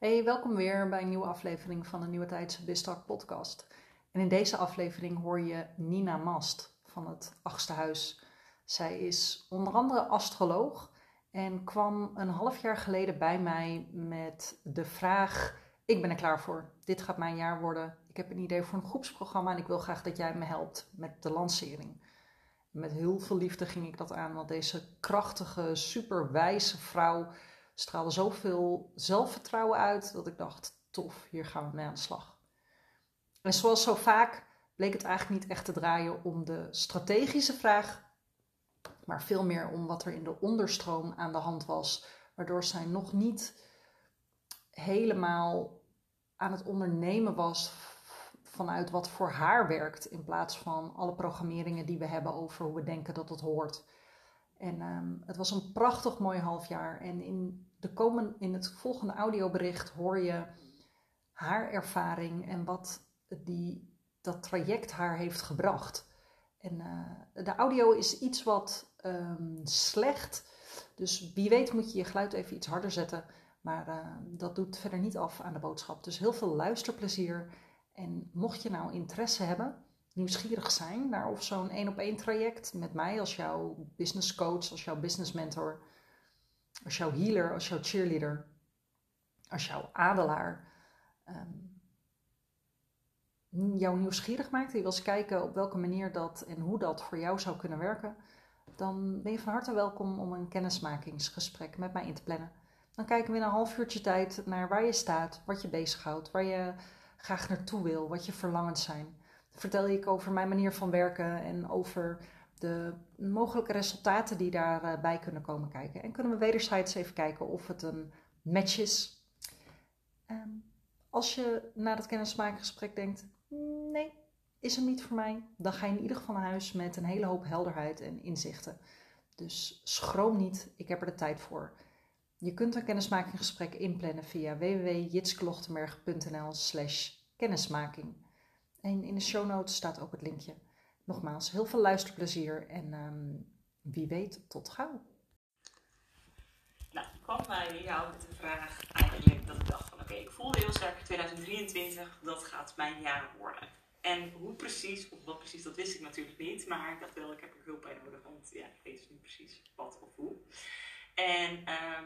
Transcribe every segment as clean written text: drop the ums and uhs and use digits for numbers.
Hey, welkom weer bij een nieuwe aflevering van de Nieuwe Tijdse Biztalk podcast. En in deze aflevering hoor je Nina Mast van het Achtste Huis. Zij is onder andere astroloog en kwam een half jaar geleden bij mij met de vraag: ik ben er klaar voor, dit gaat mijn jaar worden. Ik heb een idee voor een groepsprogramma en ik wil graag dat jij me helpt met de lancering. Met heel veel liefde ging ik dat aan, want deze krachtige, superwijze vrouw straalde zoveel zelfvertrouwen uit dat ik dacht, tof, hier gaan we mee aan de slag. En zoals zo vaak bleek het eigenlijk niet echt te draaien om de strategische vraag, maar veel meer om wat er in de onderstroom aan de hand was, waardoor zij nog niet helemaal aan het ondernemen was vanuit wat voor haar werkt, in plaats van alle programmeringen die we hebben over hoe we denken dat het hoort. En het was een prachtig mooi halfjaar. En in het volgende audiobericht hoor je haar ervaring en wat dat traject haar heeft gebracht. En de audio is iets wat slecht. Dus wie weet moet je je geluid even iets harder zetten. Maar dat doet verder niet af aan de boodschap. Dus heel veel luisterplezier. En mocht je nou interesse hebben, nieuwsgierig zijn naar of zo'n 1-op-1 traject met mij als jouw business coach, als jouw business mentor, als jouw healer, als jouw cheerleader, als jouw adelaar, jou nieuwsgierig maakt, die wil eens kijken op welke manier dat en hoe dat voor jou zou kunnen werken, dan ben je van harte welkom om een kennismakingsgesprek met mij in te plannen. Dan kijken we in een half uurtje tijd naar waar je staat, wat je bezighoudt, waar je graag naartoe wil, wat je verlangens zijn. Dan vertel ik over mijn manier van werken en over de mogelijke resultaten die daarbij kunnen komen kijken. En kunnen we wederzijds even kijken of het een match is. Als je na dat kennismakingsgesprek denkt, nee, is hem niet voor mij, dan ga je in ieder geval naar huis met een hele hoop helderheid en inzichten. Dus schroom niet, ik heb er de tijd voor. Je kunt een kennismakingsgesprek inplannen via www.jitsklochtenberg.nl/kennismaking. En in de show notes staat ook het linkje. Nogmaals, heel veel luisterplezier en wie weet tot gauw. Nou, ik kwam bij jou met de vraag eigenlijk dat ik dacht van oké, ik voelde heel sterk 2023, dat gaat mijn jaar worden. En hoe precies, of wat precies, dat wist ik natuurlijk niet. Maar ik dacht wel, ik heb er hulp bij nodig, want ja, ik weet dus niet precies wat of hoe. En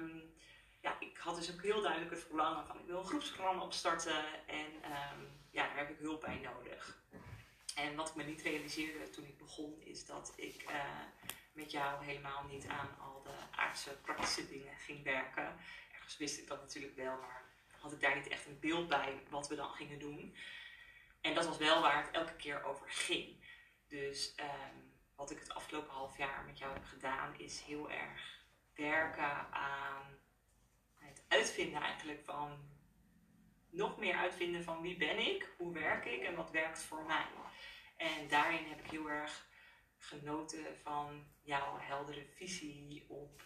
ik had dus ook heel duidelijk het verlangen van ik wil een groepsprogramma opstarten en daar heb ik hulp bij nodig. En wat ik me niet realiseerde toen ik begon, is dat ik met jou helemaal niet aan al de aardse praktische dingen ging werken. Ergens wist ik dat natuurlijk wel, maar had ik daar niet echt een beeld bij wat we dan gingen doen. En dat was wel waar het elke keer over ging. Dus wat ik het afgelopen half jaar met jou heb gedaan, is heel erg werken aan het uitvinden eigenlijk van, nog meer uitvinden van wie ben ik, hoe werk ik en wat werkt voor mij. En daarin heb ik heel erg genoten van jouw heldere visie op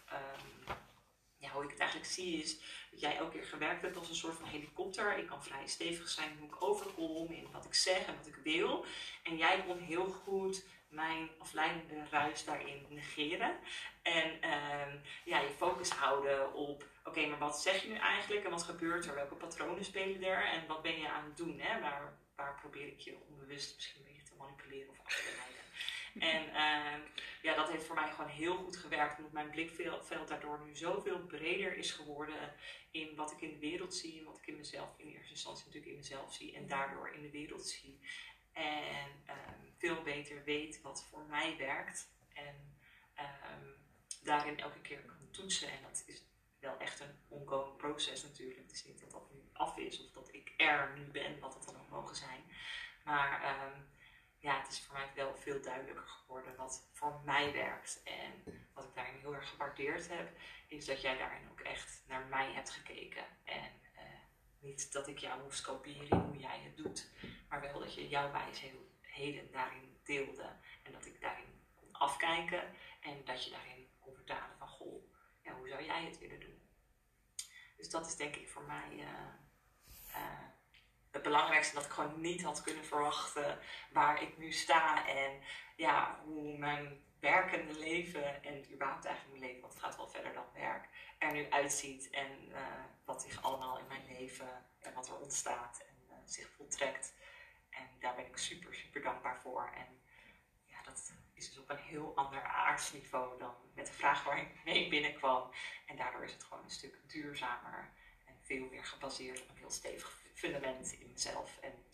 hoe ik het eigenlijk zie is dat jij elke keer gewerkt hebt als een soort van helikopter. Ik kan vrij stevig zijn hoe ik overkom in wat ik zeg en wat ik wil. En jij kon heel goed mijn afleidende ruis daarin negeren. En je focus houden op oké, maar wat zeg je nu eigenlijk en wat gebeurt er? Welke patronen spelen er en wat ben je aan het doen? Hè? Waar probeer ik je onbewust misschien een beetje te manipuleren of af te leiden? En dat heeft voor mij gewoon heel goed gewerkt. Omdat mijn blikveld daardoor nu zoveel breder is geworden in wat ik in de wereld zie. En wat ik in mezelf, in eerste instantie natuurlijk in mezelf zie. En daardoor in de wereld zie. En veel beter weet wat voor mij werkt. En daarin elke keer kan toetsen. En dat is wel echt een ongoing proces natuurlijk. Het is niet dat dat nu af is. Of dat ik er nu ben, wat het dan ook mogen zijn. Maar het is voor mij wel veel duidelijker geworden wat voor mij werkt. En wat ik daarin heel erg gewaardeerd heb, is dat jij daarin ook echt naar mij hebt gekeken. En niet dat ik jou moest kopiëren in hoe jij het doet, maar wel dat je jouw wijsheden daarin deelde. En dat ik daarin kon afkijken en dat je daarin kon vertalen van goh, hoe zou jij het willen doen? Dus dat is denk ik voor mij het belangrijkste, dat ik gewoon niet had kunnen verwachten waar ik nu sta en hoe mijn werkende leven en überhaupt eigenlijk mijn leven, want het gaat wel verder dan werk, er nu uitziet en wat zich allemaal in mijn leven wat er ontstaat en zich voltrekt. En daar ben ik super, super dankbaar voor. En ja, dat is dus op een heel ander aardsniveau dan met de vraag waar ik mee binnenkwam. En daardoor is het gewoon een stuk duurzamer en veel meer gebaseerd op een heel stevig fundament in mezelf. En